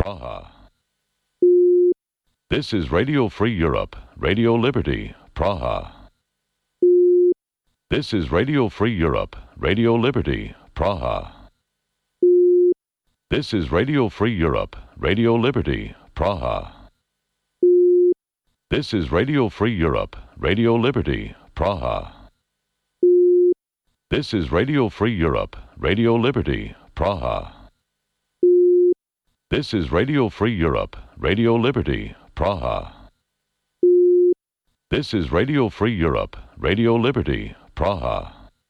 Praha. This is Radio Free Europe, Radio Liberty, Praha. This is Radio Free Europe, Radio Liberty, Praha. This is Radio Free Europe, Radio Liberty, Praha. This is Radio Free Europe, Radio Liberty, Praha. This is Radio Free Europe, Radio Liberty, Praha. This is Radio Free Europe, Radio Liberty, Praha. This is Radio Free Europe, Radio Liberty, Praha.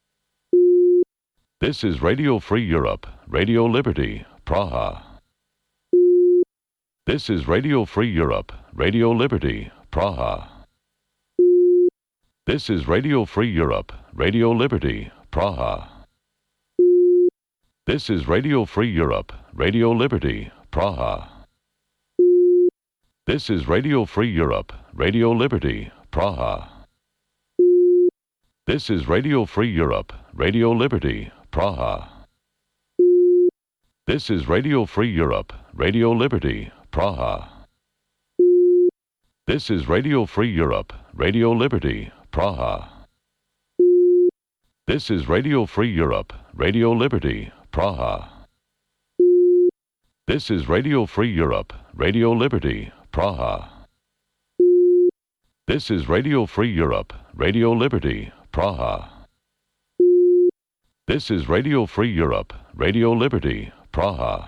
This is Radio Free Europe, Radio Liberty, Praha. This is Radio Free Europe, Radio Liberty, Praha. This is Radio Free Europe, Radio Liberty, Praha. This is Radio Free Europe, Radio Liberty, Praha. This is Radio Free Europe, Radio Liberty, Praha. This is Radio Free Europe, Radio Liberty, Praha. This is Radio Free Europe, Radio Liberty, Praha. This is Radio Free Europe, Radio Liberty, Praha. This is Radio Free Europe, Radio Liberty, Praha. This is Radio Free Europe, Radio Liberty, Praha. This is Radio Free Europe, Radio Liberty, Praha. This is Radio Free Europe, Radio Liberty, Praha.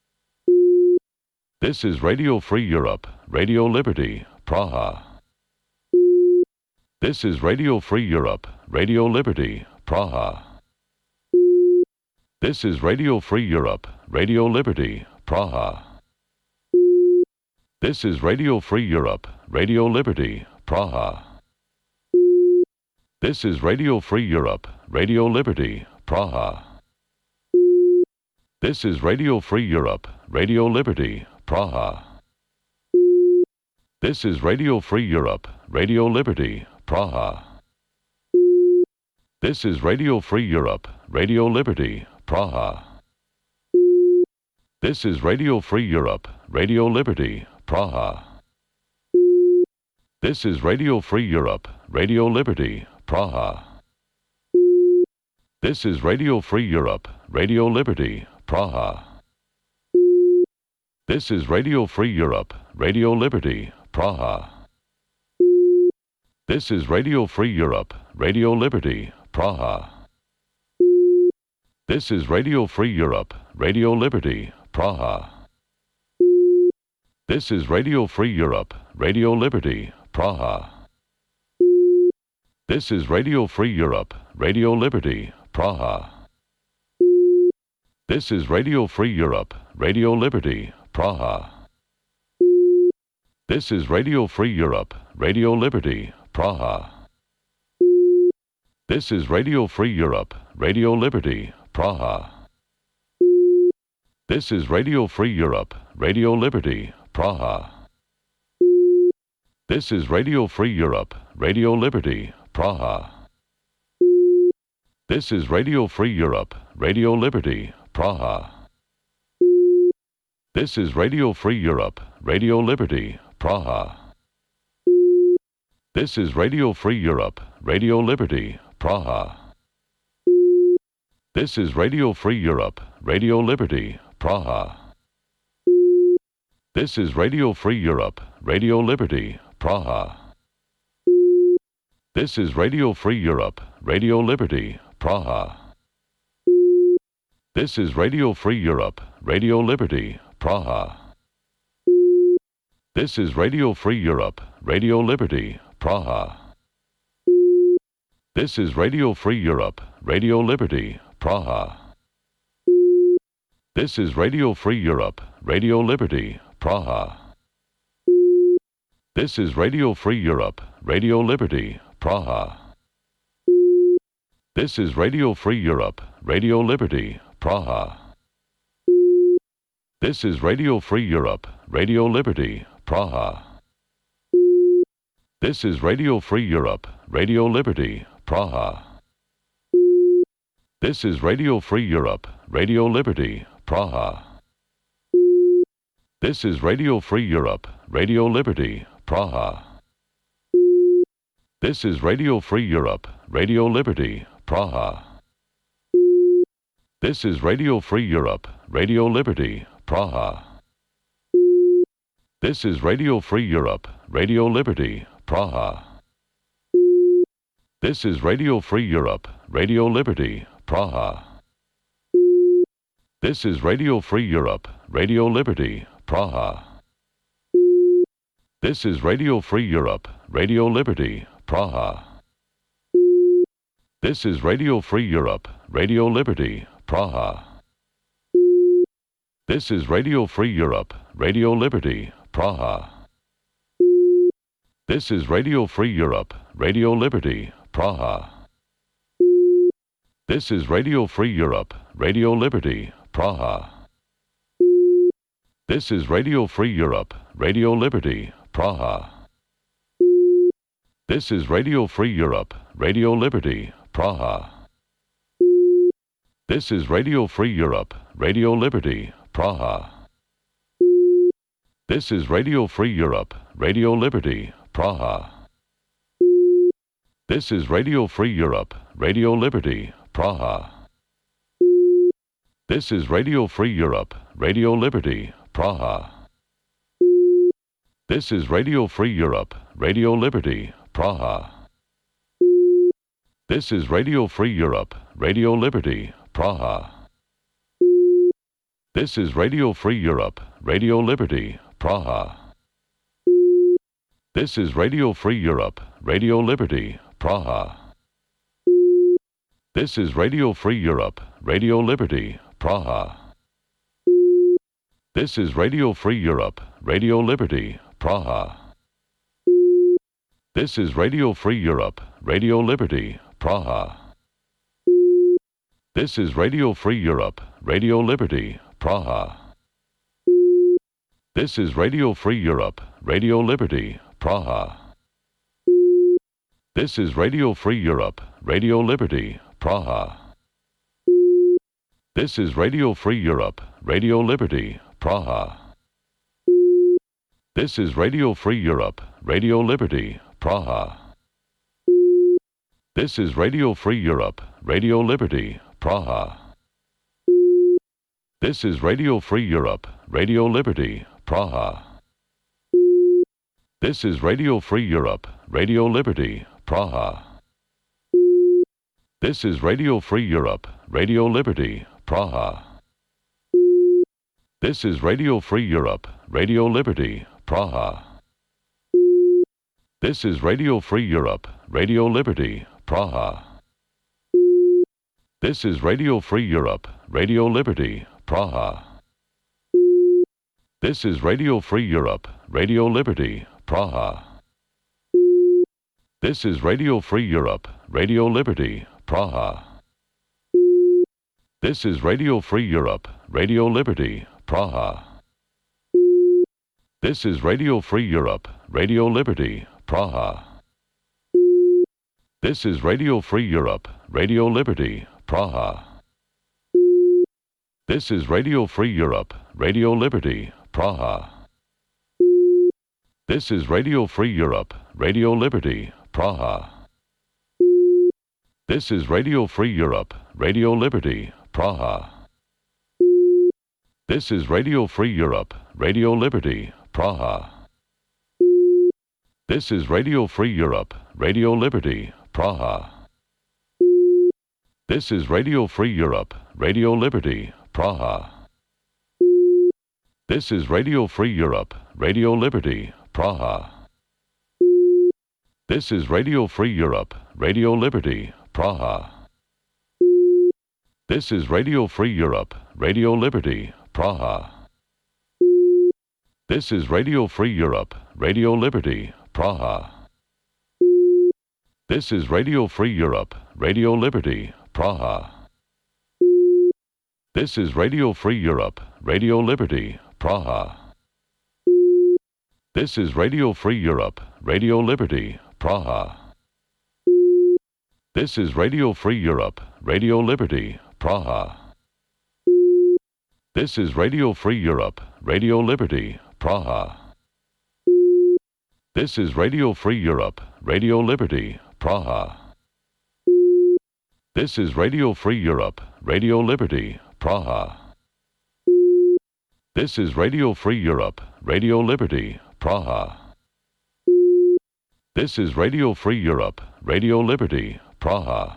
This is Radio Free Europe, Radio Liberty, Praha. This is Radio Free Europe, Radio Liberty, Praha. This is Radio Free Europe, Radio Liberty, Praha. This is Radio Free Europe, Radio Liberty, Praha. This is Radio Free Europe, Radio Liberty, Praha. This is Radio Free Europe, Radio Liberty, Praha. This is Radio Free Europe, Radio Liberty, Praha. This is Radio Free Europe, Radio Liberty, Praha. This is Radio Free Europe, Radio Liberty, Praha. This is Radio Free Europe, Radio Liberty, Praha. This is Radio Free Europe, Radio Liberty, Praha. This is Radio Free Europe, Radio Liberty, Praha. This is Radio Free Europe, Radio Liberty, Praha. This is Radio Free Europe, Radio Liberty, Praha. This is Radio Free Europe, Radio Liberty, Praha. This is Radio Free Europe, Radio Liberty, Praha. This is Radio Free Europe, Radio Liberty, Praha. This is Radio Free Europe, Radio Liberty, Praha. This is Radio Free Europe, Radio Liberty, Praha. This is Radio Free Europe, Radio Liberty, Praha. This is Radio Free Europe, Radio Liberty, Praha. This is Radio Free Europe, Radio Liberty, Praha. This is Radio Free Europe, Radio Liberty, Praha. This is Radio Free Europe, Radio Liberty, Praha. This is Radio Free Europe, Radio Liberty, Praha. This is Radio Free Europe, Radio Liberty, Praha. This is Radio Free Europe, Radio Liberty, Praha. This is Radio Free Europe, Radio Liberty, Praha. This is Radio Free Europe, Radio Liberty, Praha. This is Radio Free Europe, Radio Liberty, Praha. This is Radio Free Europe, Radio Liberty, Praha. This is Radio Free Europe, Radio Liberty, Praha. This is Radio Free Europe, Radio Liberty, Praha. This is Radio Free Europe, Radio Liberty, Praha. This is Radio Free Europe, Radio Liberty, Praha. This is Radio Free Europe, Radio Liberty, Praha. This is Radio Free Europe, Radio Liberty, Praha. This is Radio Free Europe, Radio Liberty, Praha. This is Radio Free Europe, Radio Liberty, Praha. This is Radio Free Europe, Radio Liberty, Praha. This is Radio Free Europe, Radio Liberty, Praha. This is Radio Free Europe, Radio Liberty, Praha. This is Radio Free Europe, Radio Liberty, Praha. This is Radio Free Europe, Radio Liberty, Praha. This is Radio Free Europe, Radio Liberty, Praha. This is Radio Free Europe, Radio Liberty, Praha. This is Radio Free Europe, Radio Liberty, Praha. This is Radio Free Europe, Radio Liberty, Praha. This is Radio Free Europe, Radio Liberty, Praha. This is Radio Free Europe, Radio Liberty, Praha. This is Radio Free Europe, Radio Liberty, Praha. This is Radio Free Europe, Radio Liberty, Praha. This is Radio Free Europe, Radio Liberty, Praha. This is Radio Free Europe, Radio Liberty, Praha. This is Radio Free Europe, Radio Liberty, Praha. This is Radio Free Europe, Radio Liberty, Praha. This is Radio Free Europe, Radio Liberty, Praha. This is Radio Free Europe, Radio Liberty, Praha. This is Radio Free Europe, Radio Liberty, Praha. This is Radio Free Europe, Radio Liberty, Praha. This is Radio Free Europe, Radio Liberty, Praha. This is Radio Free Europe, Radio Liberty, Praha. This is Radio Free Europe, Radio Liberty, Praha. This is Radio Free Europe, Radio Liberty, Praha. This is Radio Free Europe, Radio Liberty, Praha. This is Radio Free Europe, Radio Liberty, Praha. This is Radio Free Europe, Radio Liberty, Praha. This is Radio Free Europe, Radio Liberty, Praha. This is Radio Free Europe, Radio Liberty, Praha. This is Radio Free Europe, Radio Liberty, Praha. This is Radio Free Europe, Radio Liberty, Praha. This is Radio Free Europe, Radio Liberty, Praha. This is Radio Free Europe, Radio Liberty, Praha. This is Radio Free Europe, Radio Liberty, Praha. This is Radio Free Europe, Radio Liberty, Praha. This is Radio Free Europe, Radio Liberty, Praha. This is Radio Free Europe, Radio Liberty, Praha. This is Radio Free Europe, Radio Liberty, Praha. This is Radio Free Europe, Radio Liberty, Praha. This is Radio Free Europe, Radio Liberty, Praha. This is Radio Free Europe, Radio Liberty, Praha. This is Radio Free Europe, Radio Liberty, Praha. This is Radio Free Europe, Radio Liberty, Praha. This is Radio Free Europe, Radio Liberty, Praha. This is Radio Free Europe, Radio Liberty, Praha. This is Radio Free Europe, Radio Liberty, Praha. This is Radio Free Europe, Radio Liberty, Praha. This is Radio Free Europe, Radio Liberty, Praha. This is Radio Free Europe, Radio Liberty, Praha. This is Radio Free Europe, Radio Liberty, Praha. This is Radio Free Europe, Radio Liberty, Praha. This is Radio Free Europe, Radio Liberty, Praha. This is Radio Free Europe, Radio Liberty, Praha. This is Radio Free Europe, Radio Liberty, Praha. This is Radio Free Europe, Radio Liberty, Praha. This is Radio Free Europe, Radio Liberty, Praha.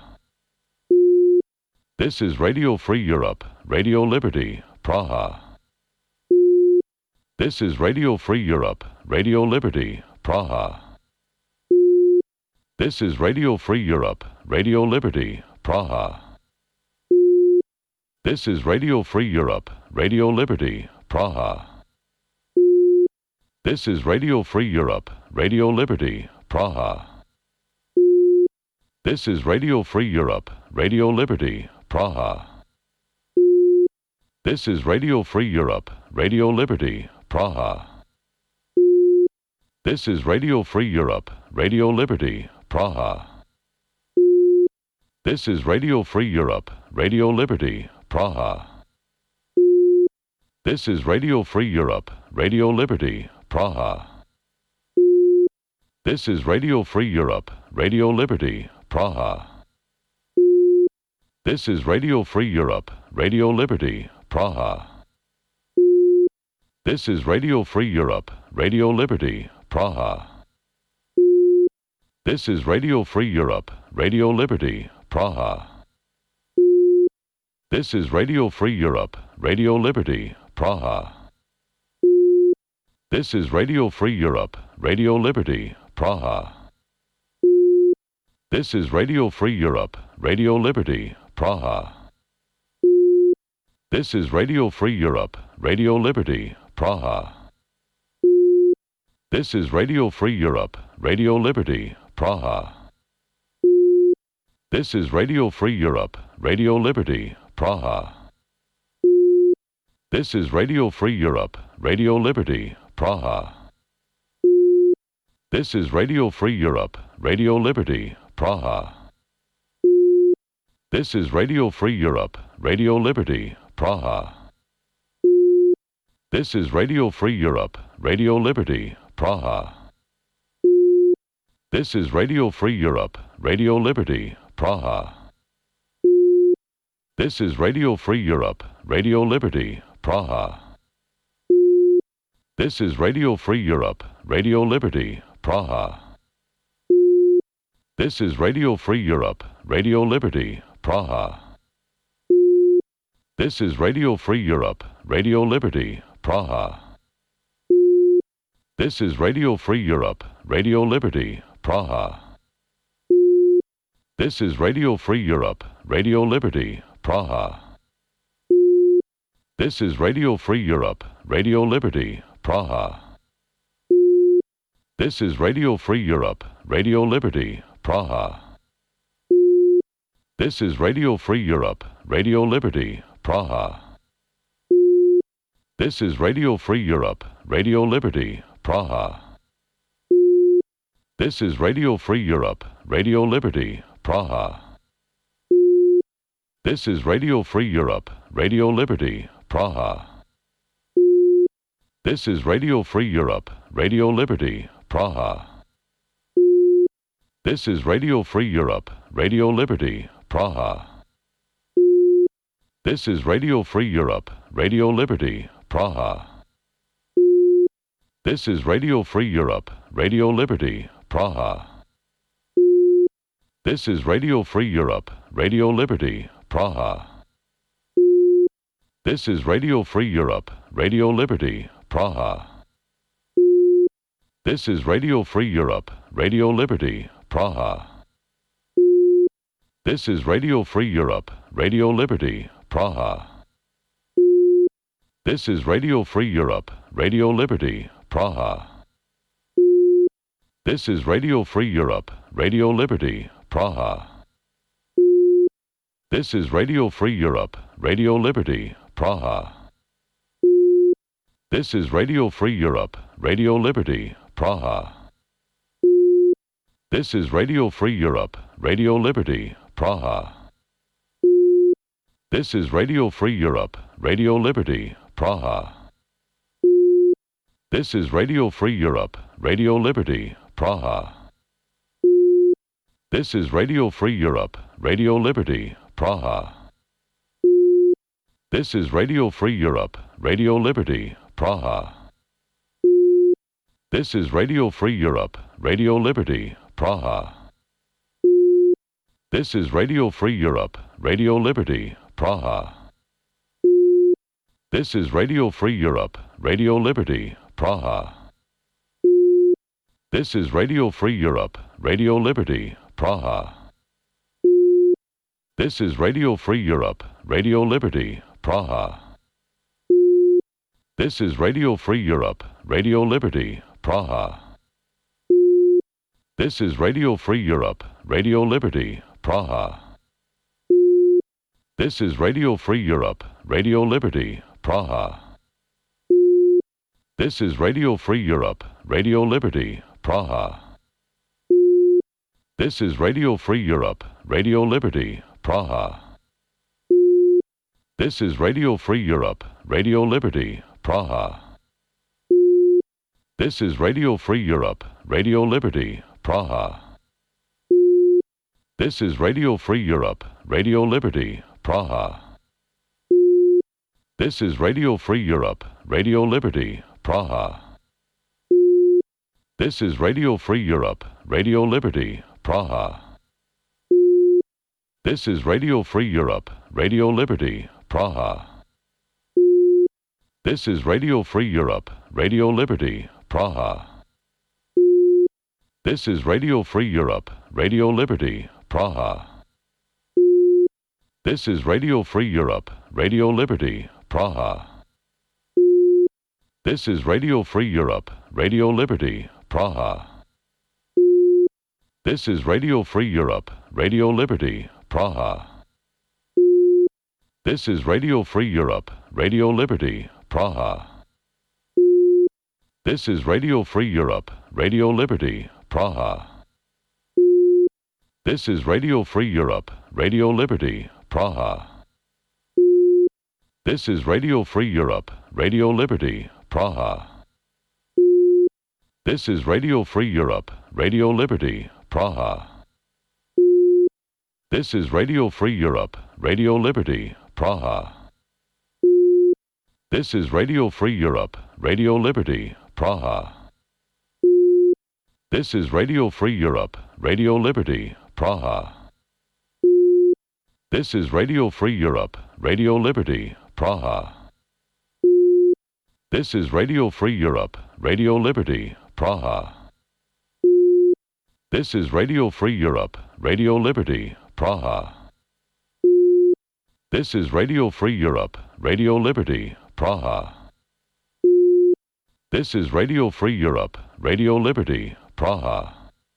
This is Radio Free Europe, Radio Liberty, Praha. This is Radio Free Europe, Radio Liberty, Praha. This is Radio Free Europe, Radio Liberty, Praha. This is Radio Free Europe, Radio Liberty, Praha. This is Radio Free Europe, Radio Liberty, Praha. This is Radio Free Europe, Radio Liberty, Praha. This is Radio Free Europe, Radio Liberty, Praha. This is Radio Free Europe, Radio Liberty, Praha. This is Radio Free Europe, Radio Liberty, Praha. This is Radio Free Europe, Radio Liberty, Praha. This is Radio Free Europe, Radio Liberty, Praha. This is Radio Free Europe, Radio Liberty, Praha. This is Radio Free Europe, Radio Liberty, Praha. This is Radio Free Europe, Radio Liberty, Praha. This is Radio Free Europe, Radio Liberty, Praha. This is Radio Free Europe, Radio Liberty, Praha. This is Radio Free Europe, Radio Liberty, Praha. This is Radio Free Europe, Radio Liberty, Praha. This is Radio Free Europe, Radio Liberty, Praha. This is Radio Free Europe, Radio Liberty, Praha. This is Radio Free Europe, Radio Liberty, Praha. This is Radio Free Europe, Radio Liberty, Praha. This is Radio Free Europe, Radio Liberty, Praha. This is Radio Free Europe, Radio Liberty, Praha. This is Radio Free Europe, Radio Liberty, Praha. This is Radio Free Europe, Radio Liberty, Praha. This is Radio Free Europe, Radio Liberty, Praha. This is Radio Free Europe, Radio Liberty, Praha. This is Radio Free Europe, Radio Liberty, Praha. This is Radio Free Europe, Radio Liberty, Praha. This is Radio Free Europe, Radio Liberty, Praha. This is Radio Free Europe, Radio Liberty, Praha. This is Radio Free Europe, Radio Liberty, Praha. This is Radio Free Europe, Radio Liberty, Praha. This is Radio Free Europe, Radio Liberty, Praha. This is Radio Free Europe, Radio Liberty, Praha. This is Radio Free Europe, Radio Liberty, Praha. This is Radio Free Europe, Radio Liberty, Praha. This is Radio Free Europe, Radio Liberty, Praha. This is Radio Free Europe, Radio Liberty, Praha. This is Radio Free Europe, Radio Liberty, Praha. This is Radio Free Europe, Radio Liberty, Praha. This is Radio Free Europe, Radio Liberty, Praha. This is Radio Free Europe, Radio Liberty, Praha. This is Radio Free Europe, Radio Liberty, Praha. This is Radio Free Europe, Radio Liberty, Praha. This is Radio Free Europe, Radio Liberty, Praha. This is Radio Free Europe, Radio Liberty, Praha. This is Radio Free Europe, Radio Liberty, Praha. This is Radio Free Europe, Radio Liberty, Praha. This is Radio Free Europe, Radio Liberty, Praha. This is Radio Free Europe, Radio Liberty, Praha. This is Radio Free Europe, Radio Liberty, Praha. This is Radio Free Europe, Radio Liberty, Praha. This is Radio Free Europe, Radio Liberty, Praha. This is Radio Free Europe, Radio Liberty, Praha. This is Radio Free Europe, Radio Liberty, Praha. This is Radio Free Europe, Radio Liberty, Praha. This is Radio Free Europe, Radio Liberty, Praha. This is Radio Free Europe, Radio Liberty, Praha. This is Radio Free Europe, Radio Liberty, Praha. This is Radio Free Europe, Radio Liberty, Praha. This is Radio Free Europe, Radio Liberty, Praha. This is Radio Free Europe, Radio Liberty, Praha. This is Radio Free Europe, Radio Liberty, Praha. This is Radio Free Europe, Radio Liberty, Praha. This is Radio Free Europe, Radio Liberty, Praha. This is Radio Free Europe, Radio Liberty, Praha. This is Radio Free Europe, Radio Liberty, Praha. This is Radio Free Europe, Radio Liberty, Praha. This is Radio Free Europe, Radio Liberty, Praha. This is Radio Free Europe, Radio Liberty, Praha. This is Radio Free Europe, Radio Liberty, Praha. This is Radio Free Europe, Radio Liberty, Praha. This is Radio Free Europe, Radio Liberty, Praha. This is Radio Free Europe, Radio Liberty, Praha. This is Radio Free Europe, Radio Liberty, Praha. This is Radio Free Europe, Radio Liberty, Praha. This is Radio Free Europe, Radio Liberty, Praha. This is Radio Free Europe, Radio Liberty, Praha. This is Radio Free Europe, Radio Liberty, Praha. This is Radio Free Europe, Radio Liberty, Praha. This is Radio Free Europe, Radio Liberty, Praha. This is Radio Free Europe, Radio Liberty, Praha. This is Radio Free Europe, Radio Liberty, Praha. This is Radio Free Europe, Radio Liberty, Praha. This is Radio Free Europe, Radio Liberty, Praha. This is Radio Free Europe, Radio Liberty, Praha.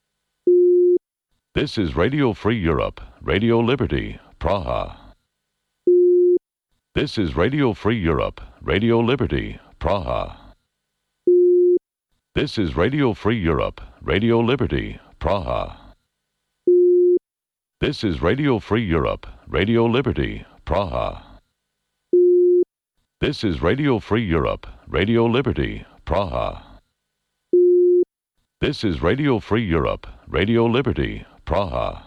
This is Radio Free Europe, Radio Liberty, Praha. This is Radio Free Europe, Radio Liberty, Praha. This is Radio Free Europe, Radio Liberty, Praha. This is Radio Free Europe, Radio Liberty, Praha. This is Radio Free Europe, Radio Liberty, Praha. This is Radio Free Europe, Radio Liberty, Praha.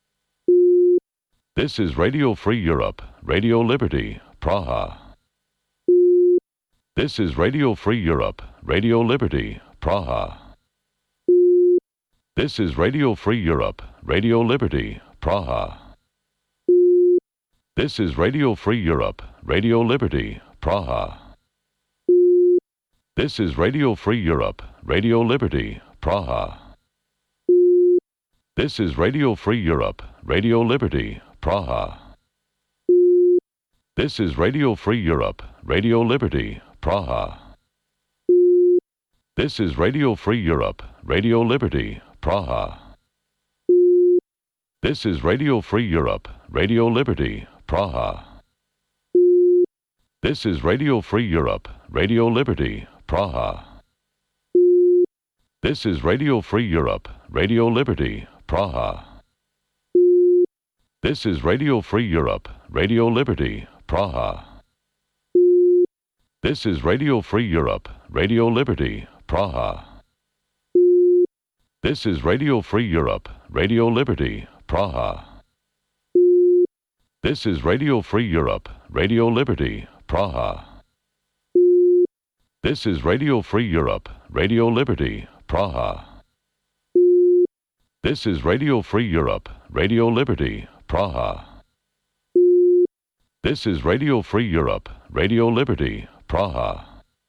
This is Radio Free Europe, Radio Liberty, Praha. This is Radio Free Europe, Radio Liberty, Praha. This is Radio Free Europe, Radio Liberty, Praha. This is Radio Free Europe, Radio Liberty, Praha. This is Radio Free Europe, Radio Liberty, Praha. This is Radio Free Europe, Radio Liberty, Praha. This is Radio Free Europe, Radio Liberty, Praha. This is Radio Free Europe, Radio Liberty, Praha. This is Radio Free Europe, Radio Liberty, Praha. This is Radio Free Europe, Radio Liberty, Praha. This is Radio Free Europe, Radio Liberty, Praha. This is Radio Free Europe, Radio Liberty, Praha. This is Radio Free Europe, Radio Liberty, Praha. This is Radio Free Europe, Radio Liberty, Praha. This is Radio Free Europe, Radio Liberty, Praha. This is Radio Free Europe, Radio Liberty, Praha. This is Radio Free Europe, Radio Liberty, Praha. This is Radio Free Europe, Radio Liberty, Praha.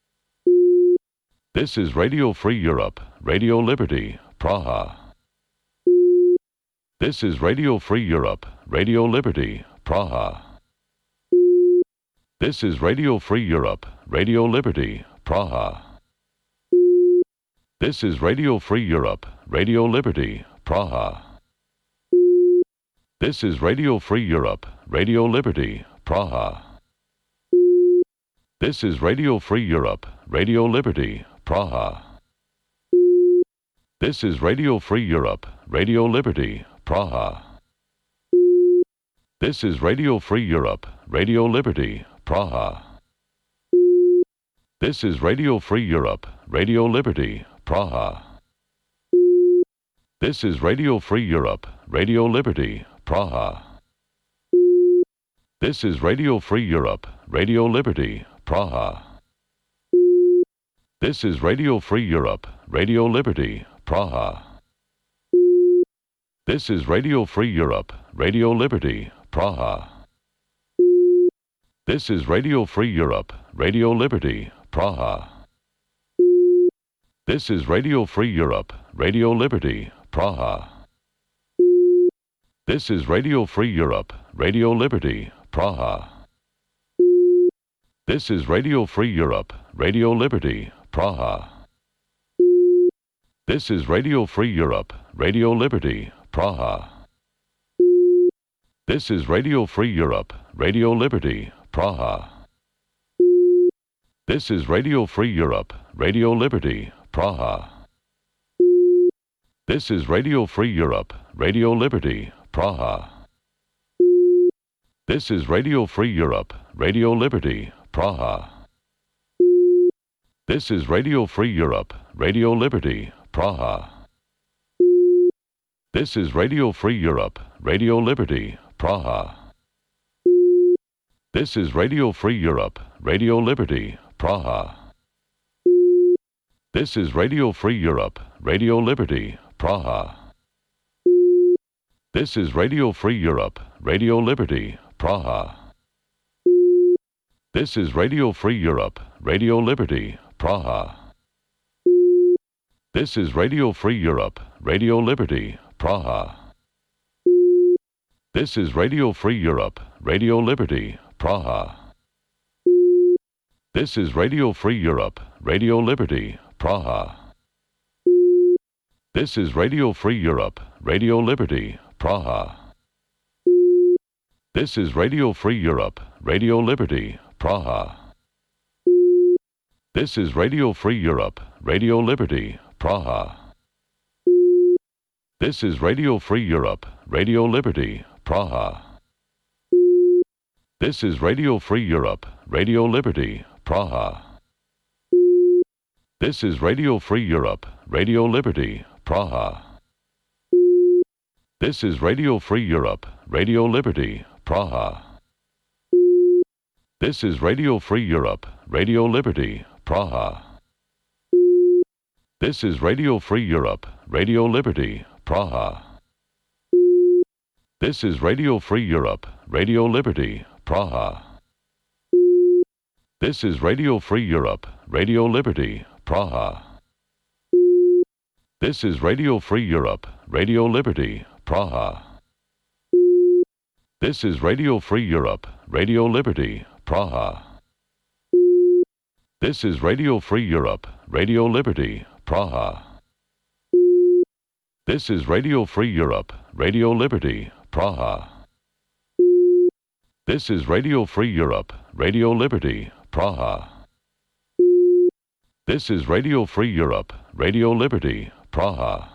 This is Radio Free Europe, Radio Liberty, Praha. This is Radio Free Europe, Radio Liberty, Praha. This is Radio Free Europe, Radio Liberty, Praha. This is Radio Free Europe, Radio Liberty, Praha. This is Radio Free Europe, Radio Liberty, Praha. This is Radio Free Europe, Radio Liberty, Praha. This is Radio Free Europe, Radio Liberty, Praha. This is Radio Free Europe, Radio Liberty, Praha. This is Radio Free Europe, Radio Liberty, Praha. This is Radio Free Europe, Radio Liberty, Praha. This is Radio Free Europe, Radio Liberty, Praha. This is Radio Free Europe, Radio Liberty, Praha. This is Radio Free Europe, Radio Liberty, Praha. This is Radio Free Europe, Radio Liberty, Praha. This is Radio Free Europe, Radio Liberty, Praha. This is Radio Free Europe, Radio Liberty, Praha. This is Radio Free Europe, Radio Liberty, Praha. This is Radio Free Europe, Radio Liberty, Praha. This is Radio Free Europe, Radio Liberty, Praha. This is Radio Free Europe, Radio Liberty, Praha. This is Radio Free Europe, Radio Liberty, Praha. This is Radio Free Europe, Radio Liberty, Praha. This is Radio Free Europe, Radio Liberty, Praha. This is Radio Free Europe, Radio Liberty, Praha. This is Radio Free Europe, Radio Liberty, Praha. This is Radio Free Europe, Radio Liberty, Praha. This is Radio Free Europe, Radio Liberty, Praha. This is Radio Free Europe, Radio Liberty, Praha. This is Radio Free Europe, Radio Liberty, Praha. This is Radio Free Europe, Radio Liberty, Praha. This is Radio Free Europe, Radio Liberty, Praha. This is Radio Free Europe, Radio Liberty, Praha. This is Radio Free Europe, Radio Liberty, Praha. This is Radio Free Europe, Radio Liberty, Praha. This is Radio Free Europe, Radio Liberty, Praha. This is Radio Free Europe, Radio Liberty, Praha. This is Radio Free Europe, Radio Liberty, Praha. This is Radio Free Europe, Radio Liberty, Praha. This is Radio Free Europe, Radio Liberty, Praha. This is Radio Free Europe, Radio Liberty, Praha. This is Radio Free Europe, Radio Liberty, Praha. This is Radio Free Europe, Radio Liberty, Praha. This is Radio Free Europe, Radio Liberty, Praha. This is Radio Free Europe, Radio Liberty, Praha. This is Radio Free Europe, Radio Liberty, Praha. This is Radio Free Europe, Radio Liberty, Praha. This is Radio Free Europe, Radio Liberty, Praha. This is Radio Free Europe, Radio Liberty, Praha.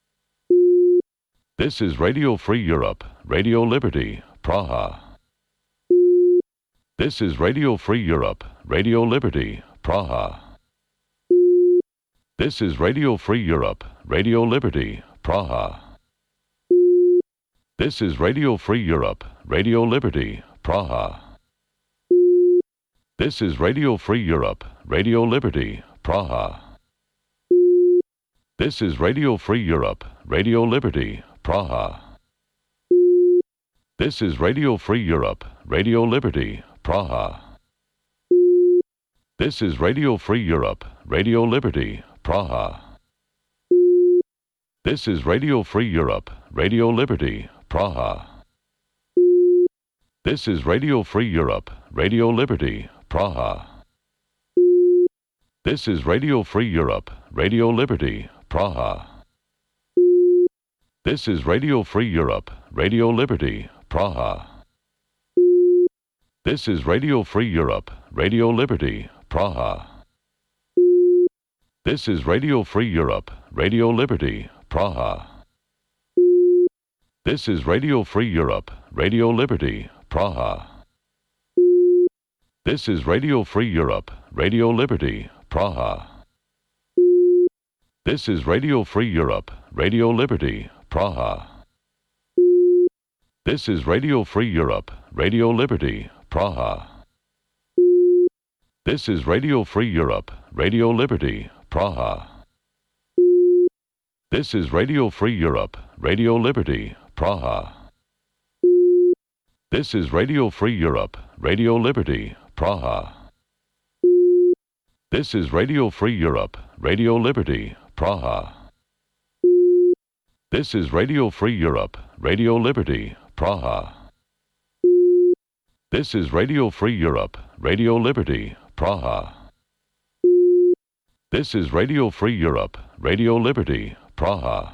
This is Radio Free Europe, Radio Liberty, Praha. This is Radio Free Europe, Radio Liberty, Praha. This is Radio Free Europe, Radio Liberty, Praha. This is Radio Free Europe, Radio Liberty, Praha. This is Radio Free Europe, Radio Liberty, Praha. This is Radio Free Europe, Radio Liberty, Praha. This is Radio Free Europe, Radio Liberty, Praha. This is Radio Free Europe, Radio Liberty, Praha. This is Radio Free Europe, Radio Liberty, Praha. This is Radio Free Europe, Radio Liberty, Praha. This is Radio Free Europe, Radio Liberty, Praha. This is Radio Free Europe, Radio Liberty, Praha. This is Radio Free Europe, Radio Liberty, Praha. This is Radio Free Europe, Radio Liberty, Praha. This is Radio Free Europe, Radio Liberty, Praha. This is Radio Free Europe, Radio Liberty, Praha. This is Radio Free Europe, Radio Liberty, Praha. This is Radio Free Europe, Radio Liberty, Praha. This is Radio Free Europe, Radio Liberty, Praha. This is Radio Free Europe, Radio Liberty, Praha. This is Radio Free Europe, Radio Liberty, Praha. This is Radio Free Europe, Radio Liberty, Praha. This is Radio Free Europe, Radio Liberty, Praha. This is Radio Free Europe, Radio Liberty, Praha. This is Radio Free Europe, Radio Liberty, Praha.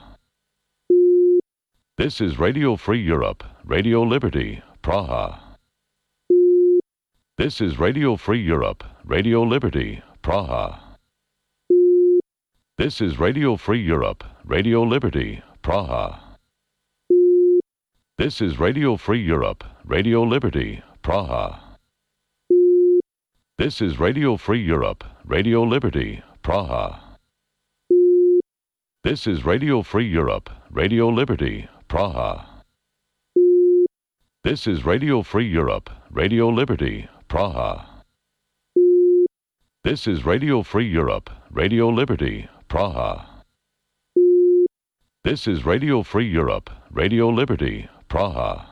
This is Radio Free Europe, Radio Liberty, Praha. This is Radio Free Europe, Radio Liberty, Praha. This is Radio Free Europe, Radio Liberty, Praha. This is Radio Free Europe, Radio Liberty, Praha. This is Radio Free Europe, Radio Liberty, Praha. This is Radio Free Europe, Radio Liberty, Praha. This is Radio Free Europe, Radio Liberty, Praha. This is Radio Free Europe, Radio Liberty, Praha. This is Radio Free Europe, Radio Liberty, Praha.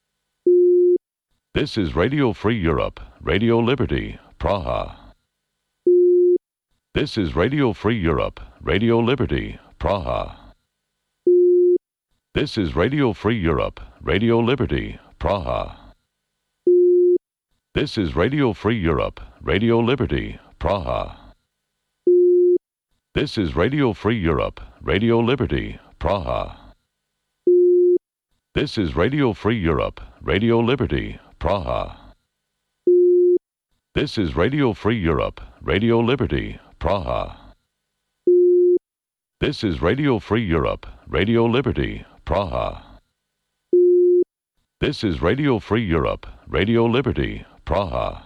This is Radio Free Europe, Radio Liberty, Praha. This is Radio Free Europe, Radio Liberty, Praha. This is Radio Free Europe, Radio Liberty, Praha. This is Radio Free Europe, Radio Liberty, Praha. This is Radio Free Europe, Radio Liberty, Praha. This is Radio Free Europe, Radio Liberty, Praha. This is Radio Free Europe, Radio Liberty, Praha. This is Radio Free Europe, Radio Liberty, Praha. This is Radio Free Europe, Radio Liberty, Praha.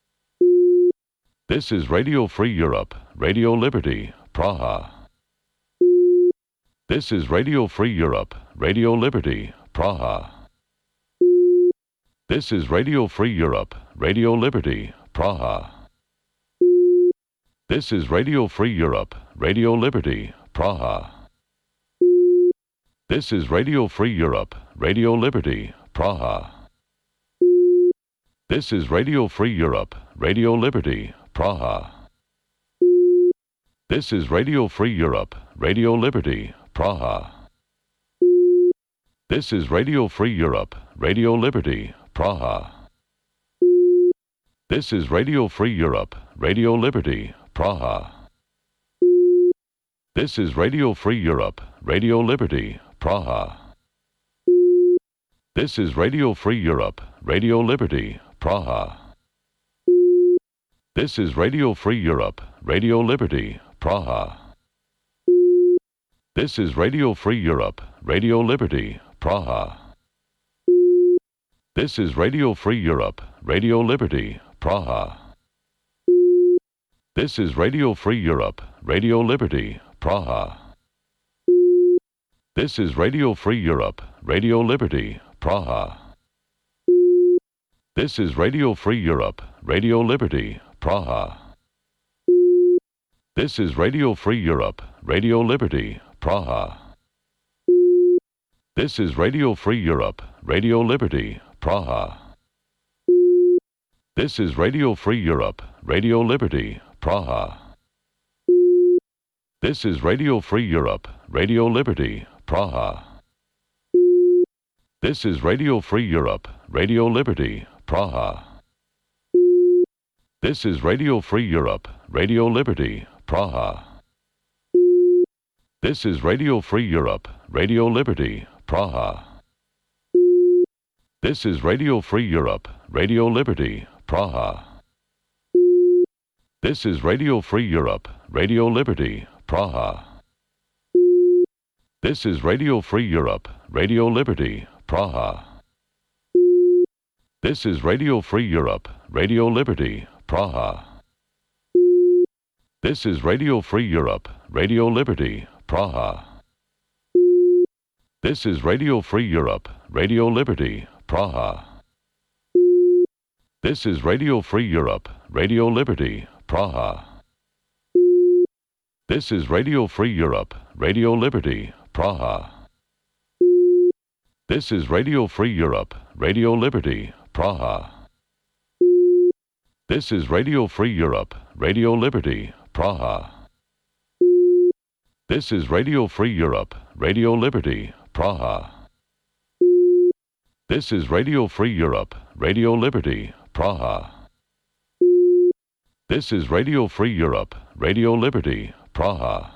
This is Radio Free Europe, Radio Liberty, Praha. This is Radio Free Europe, Radio Liberty, Praha. This is Radio Free Europe, Radio Liberty, Praha. This is Radio Free Europe, Radio Liberty, Praha. This is Radio Free Europe, Radio Liberty, Praha. This is Radio Free Europe, Radio Liberty, Praha. This is Radio Free Europe, Radio Liberty, Praha. This is Radio Free Europe, Radio Liberty, Praha. This is Radio Free Europe, Radio Liberty, Praha. This is Radio Free Europe, Radio Liberty, Praha. This is Radio Free Europe, Radio Liberty, Praha. This is Radio Free Europe, Radio Liberty, Praha. This is Radio Free Europe, Radio Liberty, Praha. This is Radio Free Europe, Radio Liberty, Praha. This is Radio Free Europe, Radio Liberty, Praha. This is Radio Free Europe, Radio Liberty, Praha. This is Radio Free Europe, Radio Liberty, Praha. This is Radio Free Europe, Radio Liberty, Praha. This is Radio Free Europe, Radio Liberty, Praha. This is Radio Free Europe, Radio Liberty, Praha. This is Radio Free Europe, Radio Liberty, Praha. This is Radio Free Europe, Radio Liberty, Praha. This is Radio Free Europe, Radio Liberty, Praha. This is Radio Free Europe, Radio Liberty, Praha. This is Radio Free Europe, Radio Liberty, Praha. This is Radio Free Europe, Radio Liberty, Praha. This is Radio Free Europe, Radio Liberty, Praha. This is Radio Free Europe, Radio Liberty, Praha. This is Radio Free Europe, Radio Liberty, Praha. This is Radio Free Europe, Radio Liberty, Praha. This is Radio Free Europe, Radio Liberty, Praha. This is Radio Free Europe, Radio Liberty, Praha. This is Radio Free Europe, Radio Liberty, Praha. This is Radio Free Europe, Radio Liberty, Praha. This is Radio Free Europe, Radio Liberty, Praha. This is Radio Free Europe, Radio Liberty, Praha. This is Radio Free Europe, Radio Liberty, Praha.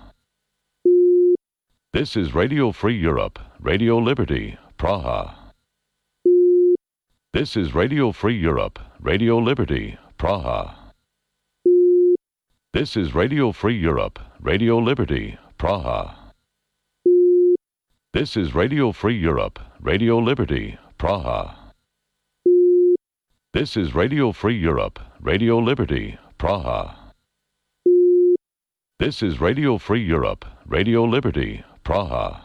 This is Radio Free Europe, Radio Liberty, Praha. This is Radio Free Europe, Radio Liberty, Praha. This is Radio Free Europe, Radio Liberty, Praha. This is Radio Free Europe, Radio Liberty, Praha. This is Radio Free Europe, Radio Liberty, Praha. This is Radio Free Europe, Radio Liberty, Praha.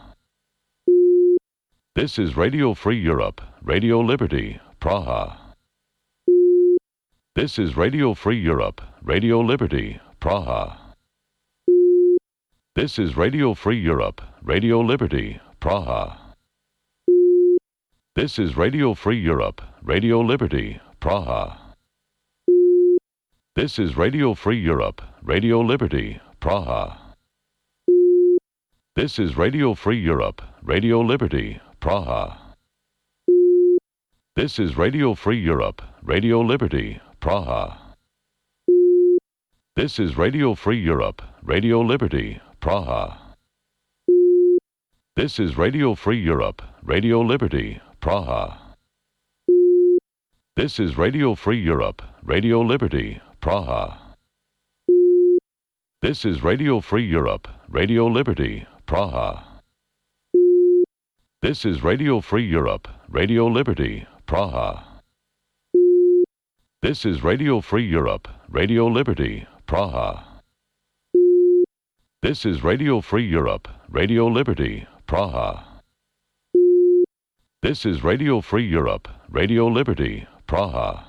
This is Radio Free Europe, Radio Liberty, Praha. This is Radio Free Europe, Radio Liberty, Praha. This is Radio Free Europe, Radio Liberty, Praha. This is Radio Free Europe, Radio Liberty, Praha. This is Radio Free Europe, Radio Liberty, Praha. This is Radio Free Europe, Radio Liberty, Praha. This is Radio Free Europe, Radio Liberty, Praha. This is Radio Free Europe, Radio Liberty, Praha. This is Radio Free Europe, Radio Liberty, Praha. This is Radio Free Europe, Radio Liberty, Praha. This is Radio Free Europe, Radio Liberty, Praha. This is Radio Free Europe, Radio Liberty, Praha. This is Radio Free Europe, Radio Liberty, Praha. This is Radio Free Europe, Radio Liberty, Praha. This is Radio Free Europe, Radio Liberty, Praha.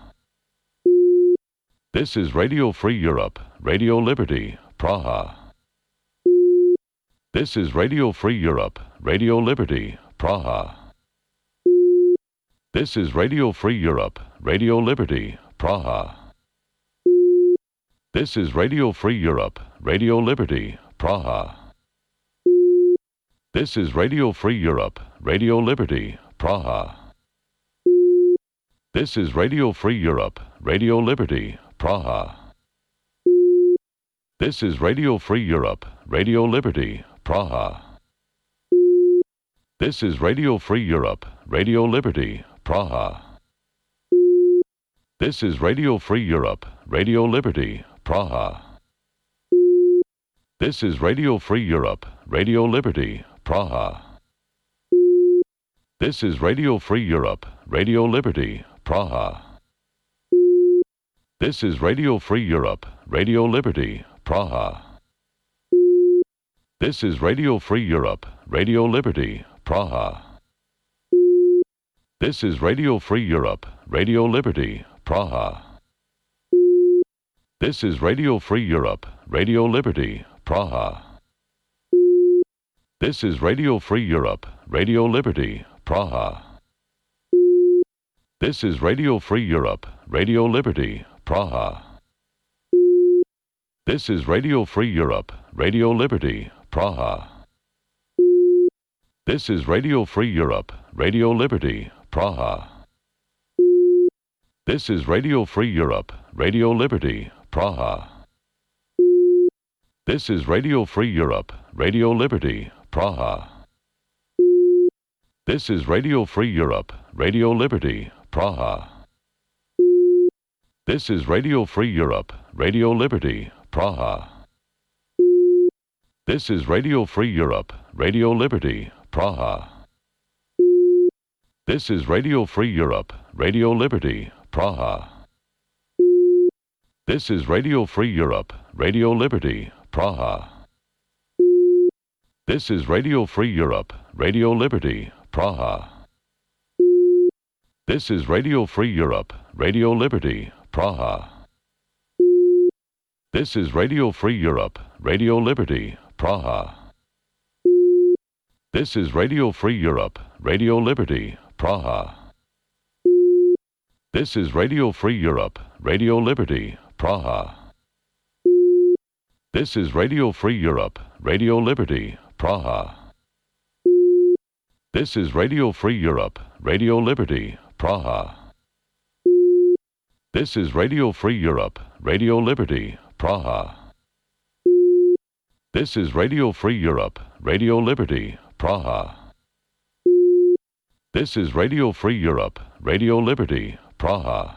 This is Radio Free Europe, Radio Liberty, Praha. This is Radio Free Europe, Radio Liberty, Praha. This is Radio Free Europe, Radio Liberty, Praha. This is Radio Free Europe, Radio Liberty, Praha. This is Radio Free Europe, Radio Liberty, Praha. This is Radio Free Europe, Radio Liberty, Praha. This is Radio Free Europe, Radio Liberty, Praha. This is Radio Free Europe, Radio Liberty, Praha. This is Radio Free Europe, Radio Liberty, Praha. This is Radio Free Europe, Radio Liberty, Praha. This is Radio Free Europe, Radio Liberty, Praha. This is Radio Free Europe, Radio Liberty, Praha. This is Radio Free Europe, Radio Liberty, Praha. This is Radio Free Europe, Radio Liberty, Praha. This is Radio Free Europe, Radio Liberty, Praha. This is Radio Free Europe, Radio Liberty, Praha. This is Radio Free Europe, Radio Liberty, Praha. This is Radio Free Europe, Radio Liberty, Praha. This is Radio Free Europe, Radio Liberty, Praha. This is Radio Free Europe, Radio Liberty, Praha. This is Radio Free Europe, Radio Liberty, Praha. This is Radio Free Europe, Radio Liberty, Praha. This is Radio Free Europe, Radio Liberty, Praha. This is Radio Free Europe, Radio Liberty, Praha. This is Radio Free Europe, Radio Liberty, Praha. This is Radio Free Europe, Radio Liberty, Praha. This is Radio Free Europe, Radio Liberty, Praha. This is Radio Free Europe, Radio Liberty, Praha. This is Radio Free Europe, Radio Liberty, Praha. This is Radio Free Europe, Radio Liberty, Praha. This is Radio Free Europe, Radio Liberty, Praha. This is Radio Free Europe, Radio Liberty, Praha. This is Radio Free Europe, Radio Liberty, Praha. This is Radio Free Europe, Radio Liberty, Praha. This is Radio Free Europe, Radio Liberty, Praha. This is Radio Free Europe, Radio Liberty, Praha.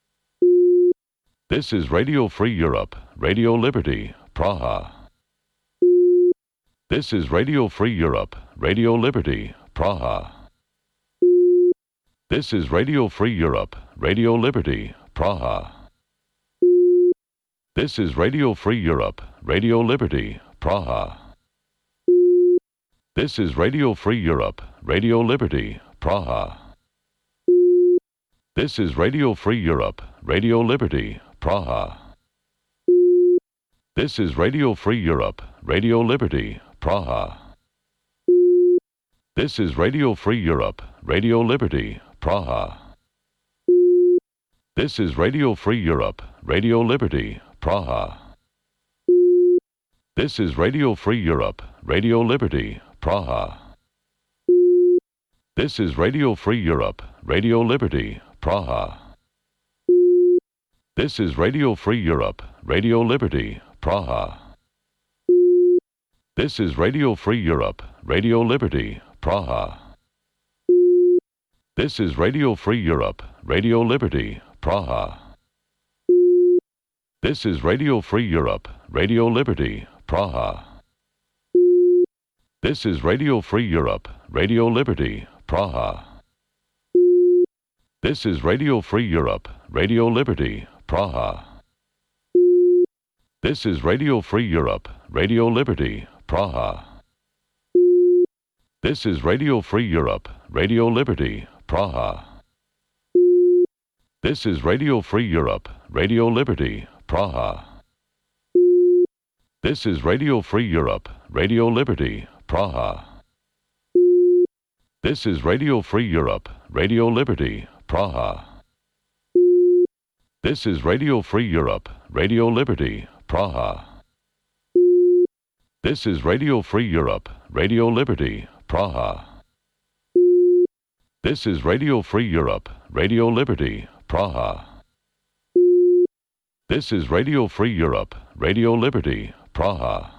This is Radio Free Europe, Radio Liberty, Praha. This is Radio Free Europe, Radio Liberty, Praha. This is Radio Free Europe, Radio Liberty, Praha. This is Radio Free Europe, Radio Liberty, Praha. This is Radio Free Europe, Radio Liberty, Praha. This is Radio Free Europe, Radio Liberty, Praha. This is Radio Free Europe, Radio Liberty, Praha. This is Radio Free Europe, Radio Liberty, Praha. This is Radio Free Europe, Radio Liberty, Praha. This is Radio Free Europe, Radio Liberty, Praha. This is Radio Free Europe, Radio Liberty, Praha. This is Radio Free Europe, Radio Liberty, Praha. This is Radio Free Europe, Radio Liberty, Praha. This is Radio Free Europe, Radio Liberty, Praha. This is Radio Free Europe, Radio Liberty, Praha. This is Radio Free Europe, Radio Liberty, Praha. This is Radio Free Europe, Radio Liberty, Praha. This is Radio Free Europe, Radio Liberty, Praha. This is Radio Free Europe, Radio Liberty, Praha. This is Radio Free Europe, Radio Liberty, Praha. This is Radio Free Europe, Radio Liberty, Praha. This is Radio Free Europe, Radio Liberty, Praha. This is Radio Free Europe, Radio Liberty, Praha. This is Radio Free Europe, Radio Liberty, Praha. This is Radio Free Europe, Radio Liberty, Praha. This is Radio Free Europe, Radio Liberty, Praha.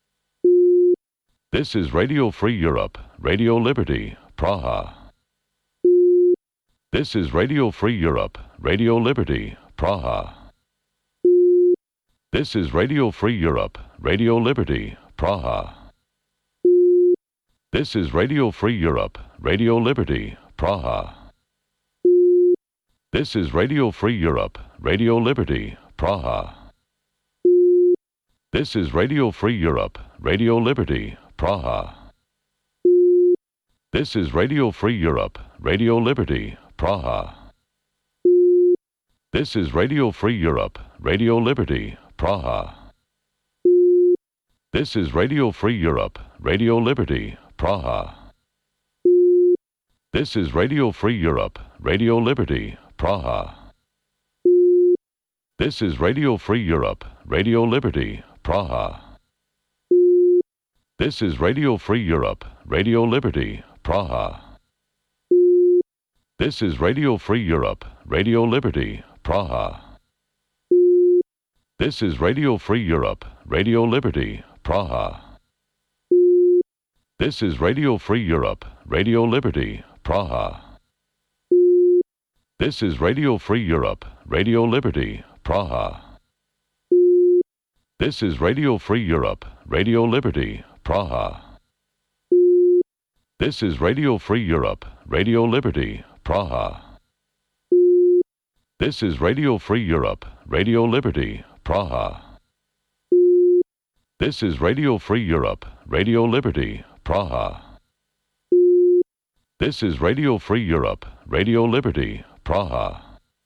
This is Radio Free Europe, Radio Liberty, Praha. This is Radio Free Europe, Radio Liberty, Praha. This is Radio Free Europe, Radio Liberty, Praha. This is Radio Free Europe, Radio Liberty, Praha. This is Radio Free Europe, Radio Liberty, Praha. This is Radio Free Europe, Radio Liberty, Praha. This is Radio Free Europe, Radio Liberty, Praha. This is Radio Free Europe, Radio Liberty, Praha. This is Radio Free Europe, Radio Liberty, Praha. This is Radio Free Europe, Radio Liberty, Praha. This is Radio Free Europe, Radio Liberty, Praha. This is Radio Free Europe, Radio Liberty, Praha. This is Radio Free Europe, Radio Liberty, Praha. This is Radio Free Europe, Radio Liberty, Praha. This is Radio Free Europe, Radio Liberty, Praha. This is Radio Free Europe, Radio Liberty, Praha. This is Radio Free Europe, Radio Liberty, Praha. This is Radio Free Europe, Radio Liberty, Praha. This is Radio Free Europe, Radio Liberty, Praha. This is Radio Free Europe, Radio Liberty, Praha. This is Radio Free Europe, Radio Liberty, Praha.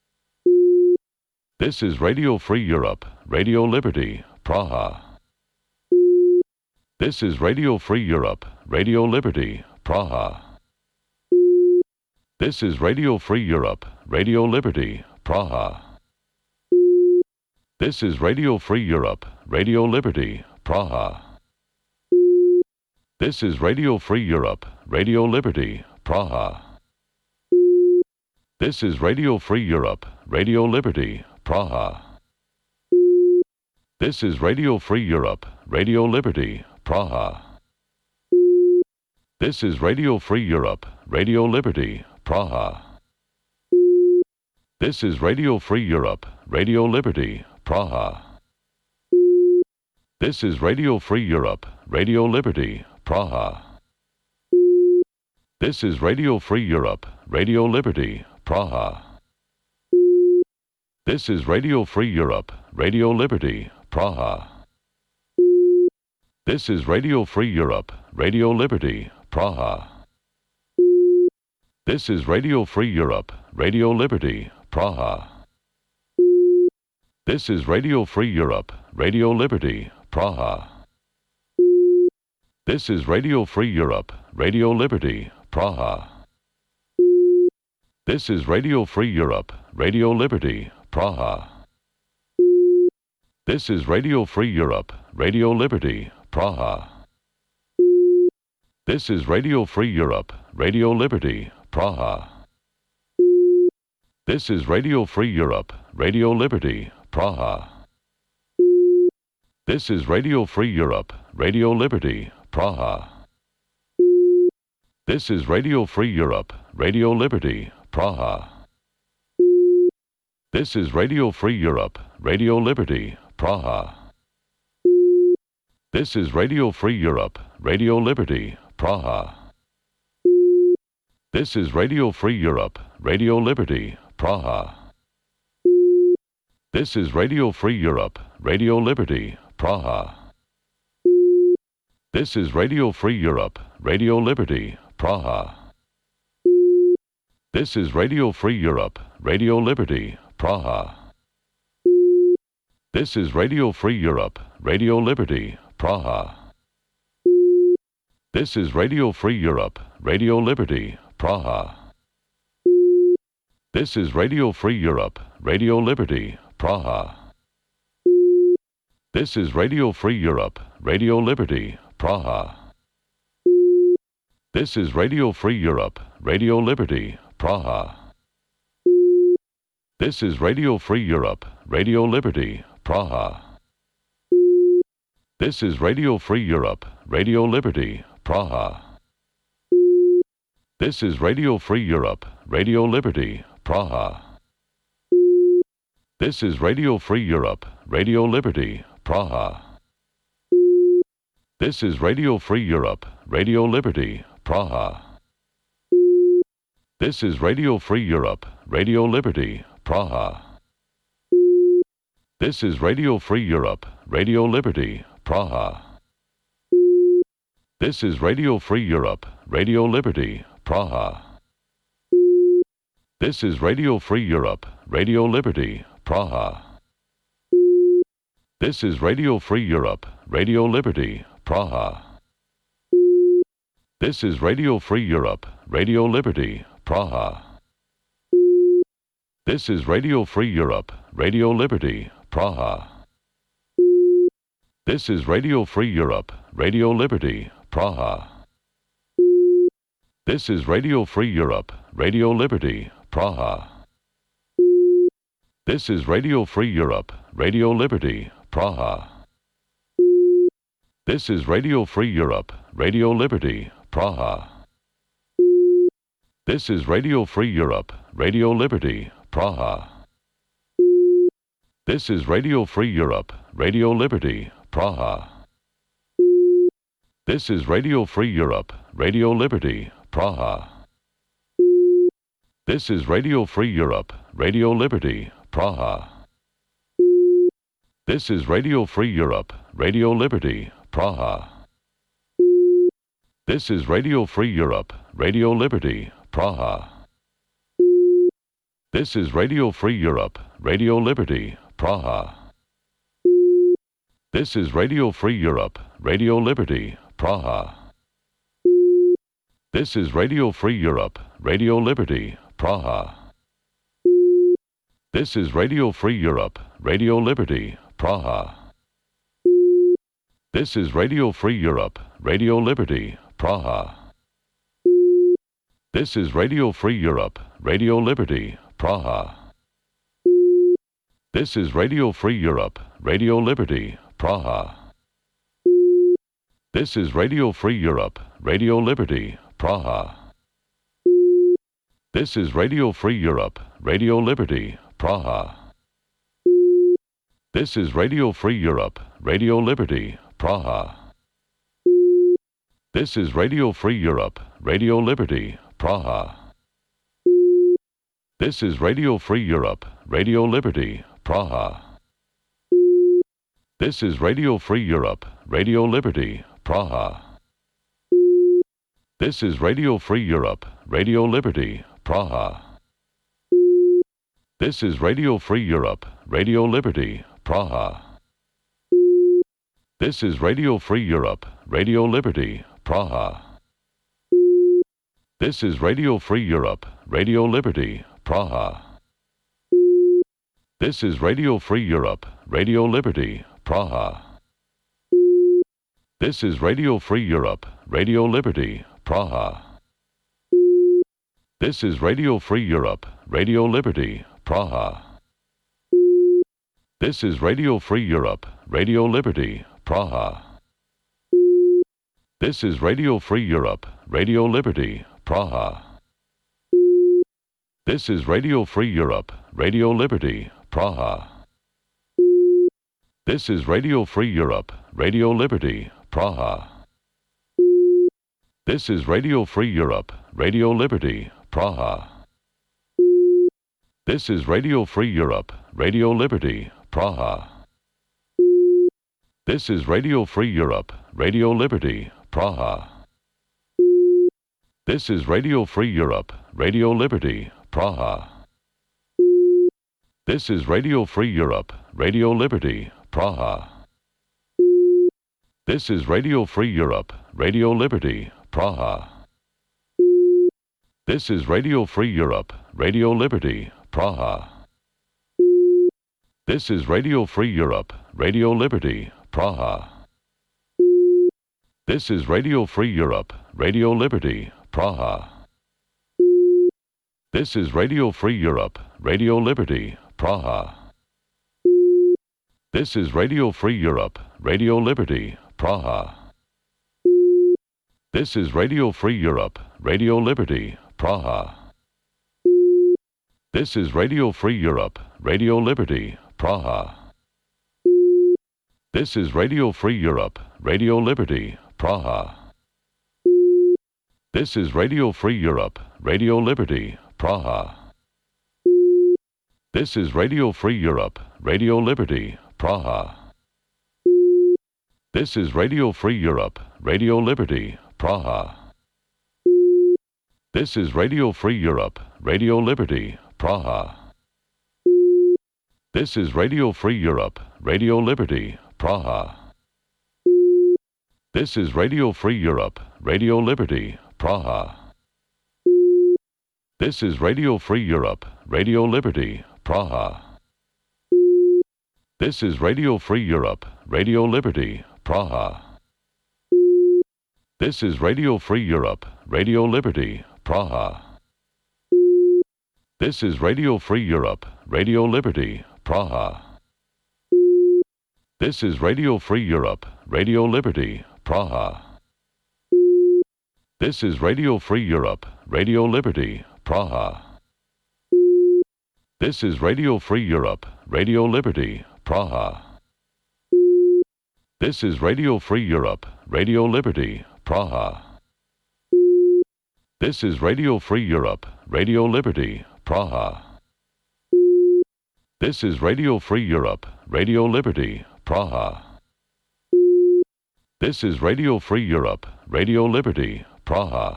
This is Radio Free Europe, Radio Liberty, Praha. This is Radio Free Europe, Radio Liberty, Praha. This is Radio Free Europe, Radio Liberty, Praha. This is Radio Free Europe, Radio Liberty, Praha. This is Radio Free Europe, Radio Liberty, Praha. This is Radio Free Europe, Radio Liberty, Praha. This is Radio Free Europe, Radio Liberty, Praha. This is Radio Free Europe, Radio Liberty, Praha. This is Radio Free Europe, Radio Liberty, Praha. This is Radio Free Europe, Radio Liberty, Praha. This is Radio Free Europe, Radio Liberty, Praha. This is Radio Free Europe, Radio Liberty, Praha. This is Radio Free Europe, Radio Liberty, Praha. This is Radio Free Europe, Radio Liberty, Praha. This is Radio Free Europe, Radio Liberty, Praha. This is Radio Free Europe, Radio Liberty, Praha. This is Radio Free Europe, Radio Liberty, Praha. This is Radio Free Europe, Radio Liberty, Praha. This is Radio Free Europe, Radio Liberty, Praha. This is Radio Free Europe, Radio Liberty, Praha. This is Radio Free Europe, Radio Liberty, Praha. This is Radio Free Europe, Radio Liberty, Praha. This is Radio Free Europe, Radio Liberty, Praha. This is Radio Free Europe, Radio Liberty, Praha. This is Radio Free Europe, Radio Liberty, Praha. This is Radio Free Europe, Radio Liberty, Praha. This is Radio Free Europe, Radio Liberty, Praha. This is Radio Free Europe, Radio Liberty, Praha. This is Radio Free Europe, Radio Liberty, Praha. This is Radio Free Europe, Radio Liberty, Praha. This is Radio Free Europe, Radio Liberty, Praha. This is Radio Free Europe, Radio Liberty, Praha. This is Radio Free Europe, Radio Liberty, Praha. This is Radio Free Europe, Radio Liberty, Praha. This is Radio Free Europe, Radio Liberty, Praha. This is Radio Free Europe, Radio Liberty, Praha. This is Radio Free Europe, Radio Liberty, Praha. This is Radio Free Europe, Radio Liberty, Praha. This is Radio Free Europe, Radio Liberty, Praha. This is Radio Free Europe, Radio Liberty, Praha. This is Radio Free Europe, Radio Liberty, Praha. This is Radio Free Europe, Radio Liberty, Praha. This is Radio Free Europe, Radio Liberty, Praha. This is Radio Free Europe, Radio Liberty, Praha. This is Radio Free Europe, Radio Liberty, Praha. This is Radio Free Europe, Radio Liberty, Praha. This is Radio Free Europe, Radio Liberty, Praha. This is Radio Free Europe, Radio Liberty, Praha. This is Radio Free Europe, Radio Liberty, Praha. This is Radio Free Europe, Radio Liberty, Praha. This is Radio Free Europe, Radio Liberty, Praha. This is Radio Free Europe, Radio Liberty, Praha. This is Radio Free Europe, Radio Liberty, Praha. This is Radio Free Europe, Radio Liberty, Praha. This is Radio Free Europe, Radio Liberty, Praha. This is Radio Free Europe, Radio Liberty, Praha. This is Radio Free Europe, Radio Liberty, Praha. This is Radio Free Europe, Radio Liberty, Praha. This is Radio Free Europe, Radio Liberty, Praha. This is Radio Free Europe, Radio Liberty, Praha. This is Radio Free Europe, Radio Liberty, Praha. This is Radio Free Europe, Radio Liberty, Praha. This is Radio Free Europe, Radio Liberty, Praha. This is Radio Free Europe, Radio Liberty, Praha. This is Radio Free Europe, Radio Liberty, Praha. This is Radio Free Europe, Radio Liberty, Praha. This is Radio Free Europe, Radio Liberty, Praha. This is Radio Free Europe, Radio Liberty, Praha. This is Radio Free Europe, Radio Liberty, Praha. This is Radio Free Europe, Radio Liberty, Praha. This is Radio Free Europe, Radio Liberty, Praha. This is Radio Free Europe, Radio Liberty, Praha. This is Radio Free Europe, Radio Liberty, Praha. This is Radio Free Europe, Radio Liberty, Praha. This is Radio Free Europe, Radio Liberty, Praha. This is Radio Free Europe, Radio Liberty, Praha. This is Radio Free Europe, Radio Liberty, Praha. This is Radio Free Europe, Radio Liberty, Praha. This is Radio Free Europe, Radio Liberty, Praha. This is Radio Free Europe, Radio Liberty, Praha. This is Radio Free Europe, Radio Liberty, Praha. This is Radio Free Europe, Radio Liberty, Praha. This is Radio Free Europe, Radio Liberty, Praha. This is Radio Free Europe, Radio Liberty, Praha. This is Radio Free Europe, Radio Liberty, Praha. This is Radio Free Europe, Radio Liberty, Praha. This is Radio Free Europe, Radio Liberty, Praha. This is Radio Free Europe, Radio Liberty, Praha. This is Radio Free Europe, Radio Liberty, Praha. This is Radio Free Europe, Radio Liberty, Praha. This is Radio Free Europe, Radio Liberty, Praha. This is Radio Free Europe, Radio Liberty, Praha. This is Radio Free Europe, Radio Liberty, Praha. This is Radio Free Europe, Radio Liberty, Praha. This is Radio Free Europe, Radio Liberty, Praha. This is Radio Free Europe, Radio Liberty, Praha. This is Radio Free Europe, Radio Liberty, Praha. This is Radio Free Europe, Radio Liberty, Praha. This is Radio Free Europe, Radio Liberty, Praha. This is Radio Free Europe, Radio Liberty, Praha. This is Radio Free Europe, Radio Liberty, Praha. This is Radio Free Europe, Radio Liberty, Praha. This is Radio Free Europe, Radio Liberty, Praha. This is Radio Free Europe, Radio Liberty, Praha. This is Radio Free Europe, Radio Liberty, Praha. This is Radio Free Europe, Radio Liberty, Praha. This is Radio Free Europe, Radio Liberty, Praha. This is Radio Free Europe, Radio Liberty, Praha. This is Radio Free Europe, Radio Liberty, Praha. This is Radio Free Europe, Radio Liberty, Praha.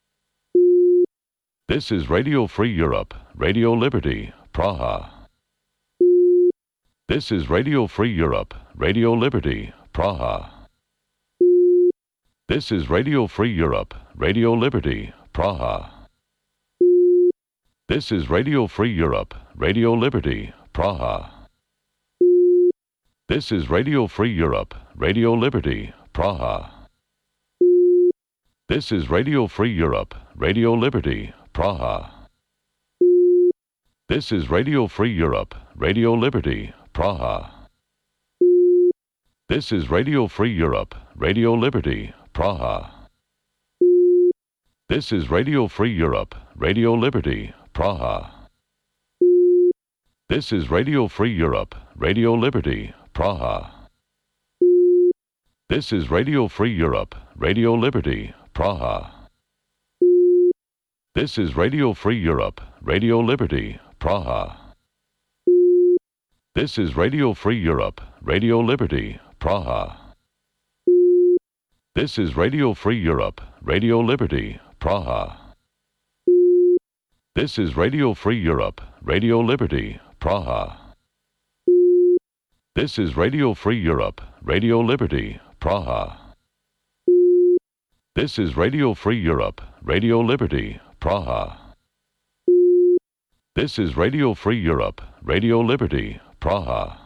This is Radio Free Europe, Radio Liberty, Praha. This is Radio Free Europe, Radio Liberty, Praha. This is Radio Free Europe, Radio Liberty, Praha. This is Radio Free Europe, Radio Liberty, Praha. This is Radio Free Europe, Radio Liberty, Praha. This is Radio Free Europe, Radio Liberty, Praha. This is Radio Free Europe, Radio Liberty, Praha. This is Radio Free Europe, Radio Liberty, Praha. This is Radio Free Europe, Radio Liberty, Praha. This is Radio Free Europe, Radio Liberty, Praha. This is Radio Free Europe, Radio Liberty, Praha. This is Radio Free Europe, Radio Liberty, Praha. This is Radio Free Europe, Radio Liberty, Praha. This is Radio Free Europe, Radio Liberty, Praha. This is Radio Free Europe, Radio Liberty, Praha. This is Radio Free Europe, Radio Liberty, Praha. This is Radio Free Europe, Radio Liberty, Praha. This is Radio Free Europe, Radio Liberty, Praha.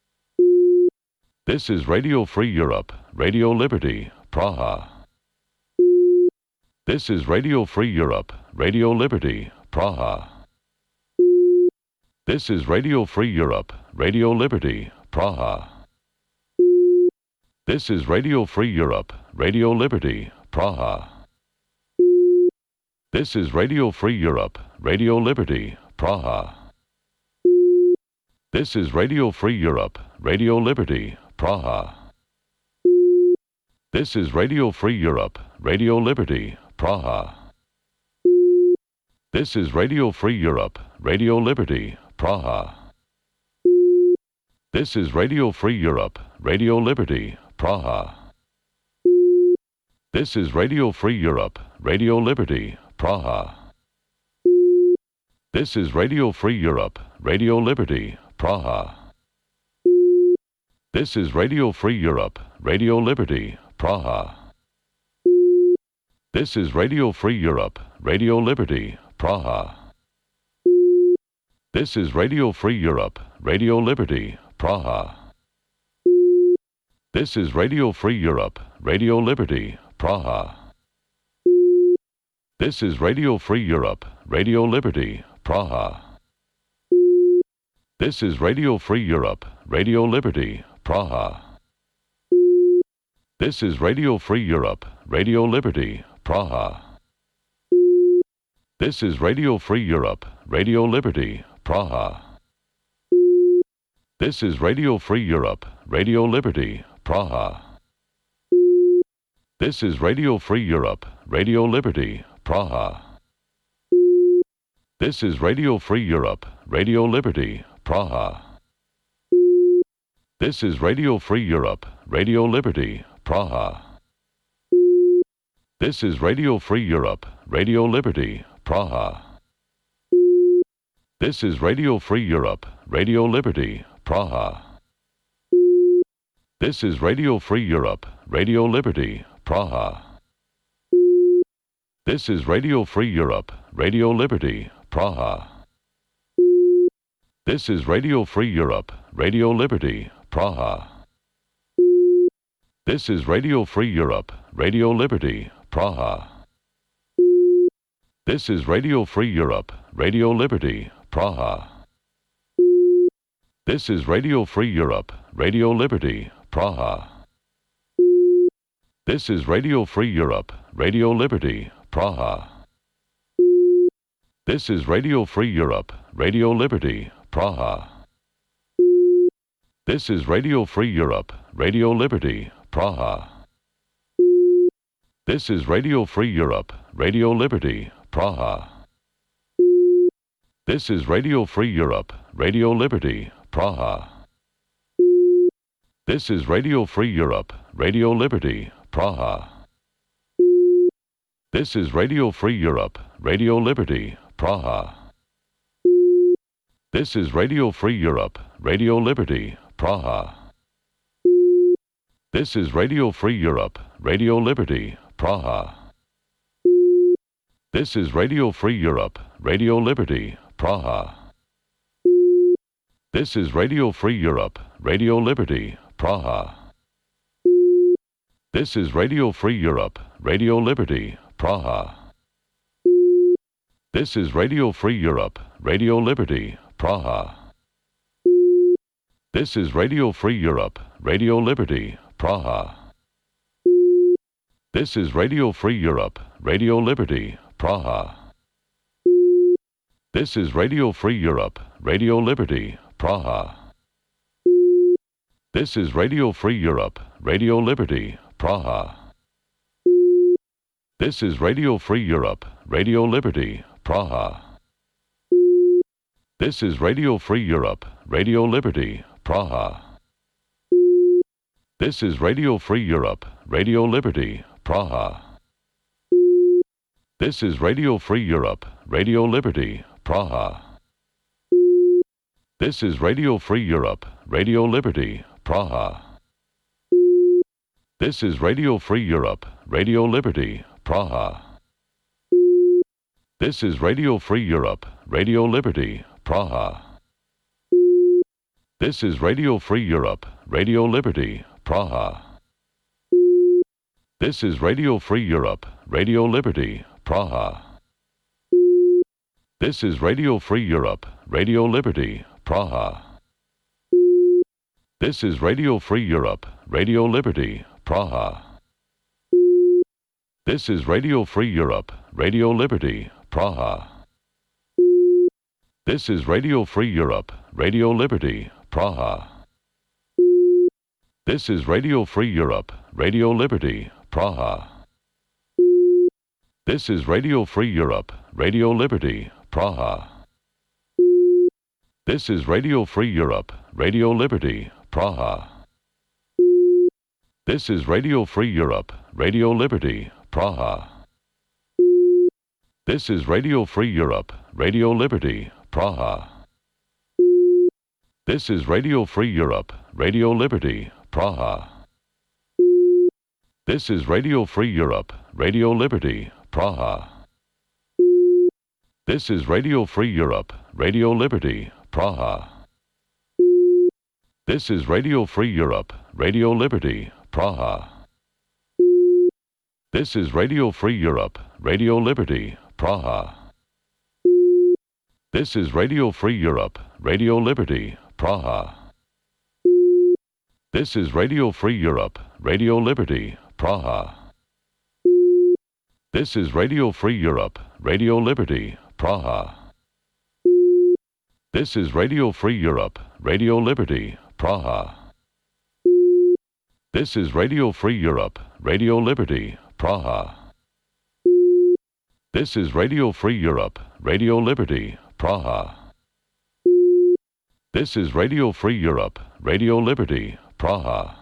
This is Radio Free Europe, Radio Liberty, Praha. This is Radio Free Europe, Radio Liberty, Praha. This is Radio Free Europe, Radio Liberty, Praha. This is Radio Free Europe, Radio Liberty, Praha. This is Radio Free Europe, Radio Liberty, Praha. This is Radio Free Europe, Radio Liberty, Praha. This is Radio Free Europe, Radio Liberty, Praha. This is Radio Free Europe, Radio Liberty, Praha. This is Radio Free Europe, Radio Liberty, Praha. This is Radio Free Europe, Radio Liberty, Praha. This is Radio Free Europe, Radio Liberty, Praha. This is Radio Free Europe, Radio Liberty, Praha. This is Radio Free Europe, Radio Liberty, Praha. This is Radio Free Europe, Radio Liberty, Praha. This is Radio Free Europe, Radio Liberty, Praha. This is Radio Free Europe, Radio Liberty, Praha. This is Radio Free Europe, Radio Liberty, Praha. This is Radio Free Europe, Radio Liberty, Praha. This is Radio Free Europe, Radio Liberty, Praha. This is Radio Free Europe, Radio Liberty, Praha. This is Radio Free Europe, Radio Liberty, Praha. This is Radio Free Europe, Radio Liberty, Praha. This is Radio Free Europe, Radio Liberty, Praha. This is Radio Free Europe, Radio Liberty, Praha. This is Radio Free Europe, Radio Liberty, Praha. This is Radio Free Europe, Radio Liberty, Praha. This is Radio Free Europe, Radio Liberty, Praha. This is Radio Free Europe, Radio Liberty, Praha. This is Radio Free Europe, Radio Liberty, Praha. This is Radio Free Europe, Radio Liberty, Praha. This is Radio Free Europe, Radio Liberty, Praha. This is Radio Free Europe, Radio Liberty, Praha. This is Radio Free Europe, Radio Liberty, Praha. This is Radio Free Europe, Radio Liberty, Praha. This is Radio Free Europe, Radio Liberty, Praha. This is Radio Free Europe, Radio Liberty, Praha. This is Radio Free Europe, Radio Liberty, Praha. This is Radio Free Europe, Radio Liberty, Praha. This is Radio Free Europe, Radio Liberty, Praha. This is Radio Free Europe, Radio Liberty, Praha. This is Radio Free Europe, Radio Liberty, Praha. This is Radio Free Europe, Radio Liberty, Praha. This is Radio Free Europe, Radio Liberty, Praha. This is Radio Free Europe, Radio Liberty, Praha. This is Radio Free Europe, Radio Liberty, Praha. This is Radio Free Europe, Radio Liberty, Praha. This is Radio Free Europe, Radio Liberty, Praha. This is Radio Free Europe, Radio Liberty, Praha. This is Radio Free Europe, Radio Liberty, Praha. This is Radio Free Europe, Radio Liberty, Praha. This is Radio Free Europe, Radio Liberty, Praha. This is Radio Free Europe, Radio Liberty, Praha. This is Radio Free Europe, Radio Liberty, Praha. This is Radio Free Europe, Radio Liberty, Praha. This is Radio Free Europe, Radio Liberty, Praha. This is Radio Free Europe, Radio Liberty, Praha. This is Radio Free Europe, Radio Liberty, Praha. This is Radio Free Europe, Radio Liberty, Praha. This is Radio Free Europe, Radio Liberty, Praha. This is Radio Free Europe, Radio Liberty, Praha. This is Radio Free Europe, Radio Liberty, Praha. This is Radio Free Europe, Radio Liberty, Praha. This is Radio Free Europe, Radio Liberty, Praha. This is Radio Free Europe, Radio Liberty, Praha. This is Radio Free Europe, Radio Liberty, Praha. This is Radio Free Europe, Radio Liberty, Praha. This is Radio Free Europe, Radio Liberty, Praha. This is Radio Free Europe, Radio Liberty, Praha. This is Radio Free Europe, Radio Liberty, Praha. This is Radio Free Europe, Radio Liberty, Praha. This is Radio Free Europe, Radio Liberty, Praha. This is Radio Free Europe, Radio Liberty, Praha. This is Radio Free Europe, Radio Liberty, Praha. This is Radio Free Europe, Radio Liberty, Praha. This is Radio Free Europe, Radio Liberty, Praha. This is Radio Free Europe, Radio Liberty, Praha. This is Radio Free Europe, Radio Liberty, Praha. This is Radio Free Europe, Radio Liberty, Praha.